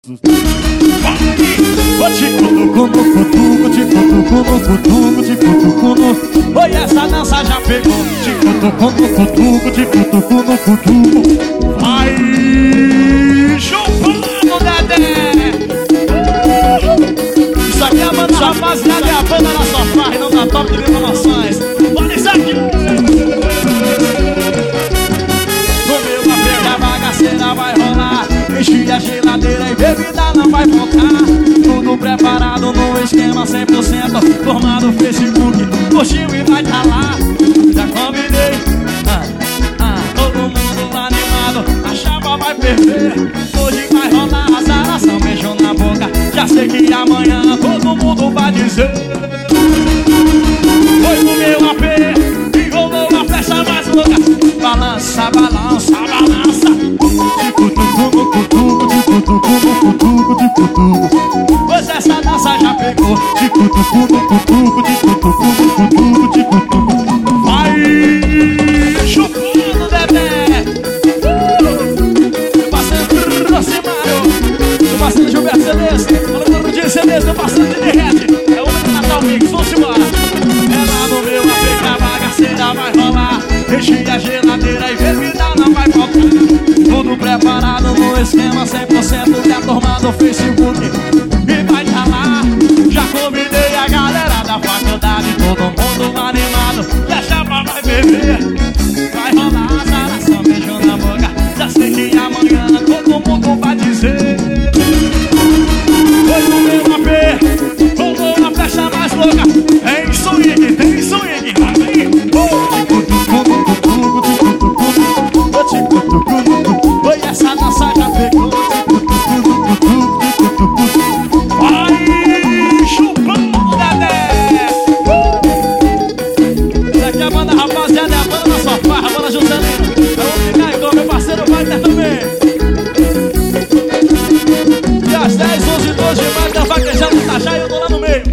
Oi, essa dança já pegou. Vai chupando, Dedé. Isso aqui é a banda rapaziada, é a banda na sofá e não dá top de informações. Olha isso aqui. Comeu uma pega, a bagaceira vai rolar. Enche a geladeira e bebida não vai faltar. Tudo preparado no esquema 100%. Formado Facebook, curtiu e vai tá lá. Já combinei, todo mundo animado. A chapa vai ferver. Hoje vai rolar azaração, beijo na boca. Já sei que amanhã todo mundo vai dizer. Foi no meu AP e rolou a flecha mais louca. Balança, balança, balança. Pois essa dança já pegou. Vai chupando, Dedé. Meu parceiro Rosimário, meu parceiro Gilberto CDs, falando de CDs, meu parceiro de derrete. É o meu Natal Mix, vamos embora. É lá no meu AP que a bagaceira vai rolar. Enche a geladeira e bebida não vai faltar. Tudo preparado no esquema 100%. Que a turma do Facebook e vai tá lá. Já convidei a galera da faculdade. Todo mundo animado. E a chapa vai beber. Vai rolar azaração, beijo na boca. Já sei que amanhã todo mundo vai dizer. Foi no meu AP, rolou a flecha mais louca. Tem swing, tem swing. Oi, essa dança já pegou. Vai chupando, Dedé. Essa aqui é a banda rapaziada, é a banda na sofá, a banda Juscelino. Vamos ficar igual meu parceiro Wagner também. E às 10, 11, 12 vai ter vaquejando no Tajá e eu tô lá no meio.